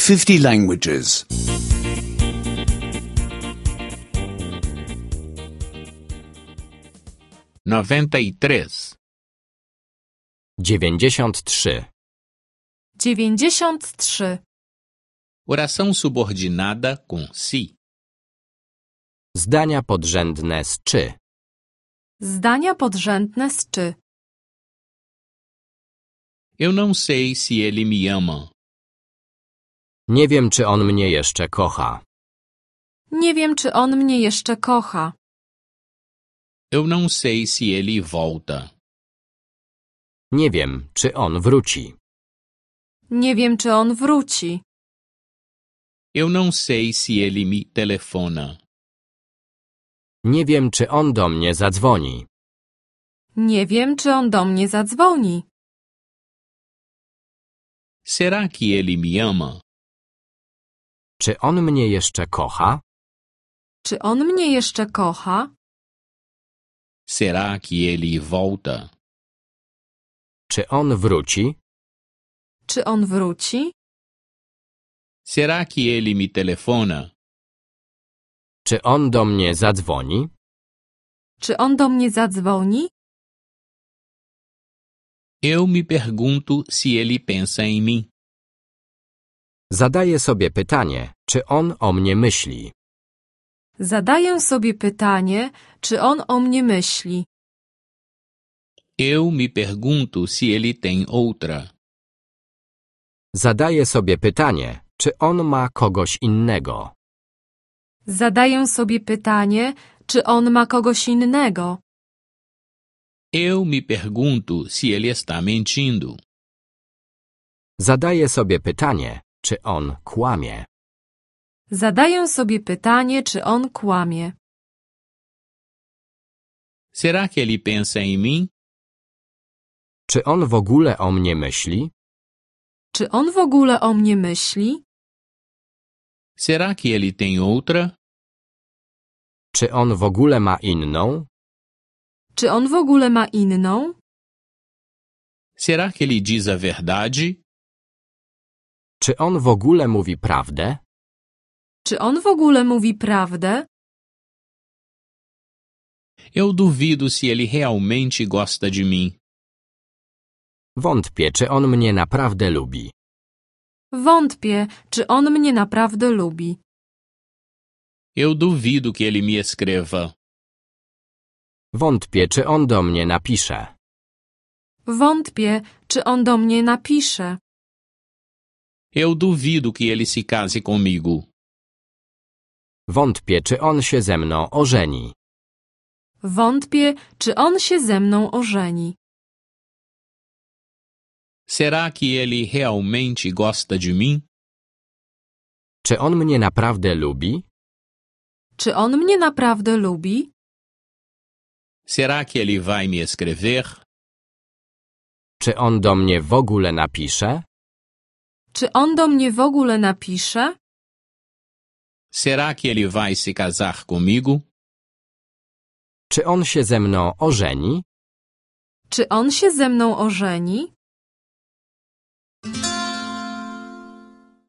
50 languages. 93. 93. 93. Oração subordinada com si. Zdania podrzędne z czy. Zdania podrzędne z czy. Eu não sei se ele me ama. Nie wiem, czy on mnie jeszcze kocha. Nie wiem, czy on mnie jeszcze kocha. Eu não sei se ele volta. Nie wiem, czy on wróci. Nie wiem, czy on wróci. Eu não sei se ele me telefona. Nie wiem, czy on do mnie zadzwoni. Nie wiem, czy on do mnie zadzwoni. Será que ele me ama? Czy on mnie jeszcze kocha? Czy on mnie jeszcze kocha? Será que ele volta? Czy on wróci? Czy on wróci? Será que ele me telefona? Czy on do mnie zadzwoni? Czy on do mnie zadzwoni? Eu me pergunto se ele pensa em mim. Zadaję sobie pytanie, czy on o mnie myśli. Zadaję sobie pytanie, czy on o mnie myśli. Eu me pergunto se ele tem outra. Zadaję sobie pytanie, czy on ma kogoś innego. Zadaję sobie pytanie, czy on ma kogoś innego. Eu me pergunto se ele está mentindo. Zadaję sobie pytanie, czy on kłamie. Zadaję sobie pytanie, czy on kłamie. Será que ele pensa em mim? Czy on w ogóle o mnie myśli? Czy on w ogóle o mnie myśli? Será que ele tem outra? Czy on w ogóle ma inną? Czy on w ogóle ma inną? Será que ele diz a verdade? Czy on w ogóle mówi prawdę? Czy on w ogóle mówi prawdę? Eu duvido se ele realmente gosta de mim. Wątpię, czy on mnie naprawdę lubi. Wątpię, czy on mnie naprawdę lubi. Eu duvido que ele me escreva. Wątpię, czy on do mnie napisze. Wątpię, czy on do mnie napisze. Eu duvido que ele se case comigo. Wątpię, czy on się ze mną ożeni. Wątpię, czy on się ze mną ożeni. Será que ele realmente gosta de mim? Czy on mnie naprawdę lubi? Czy on mnie naprawdę lubi? Será que ele vai me escrever? Czy on do mnie w ogóle napisze? Czy on do mnie w ogóle napisze? Será que ele vai se casar comigo? Czy on się ze mną ożeni? Czy on się ze mną ożeni?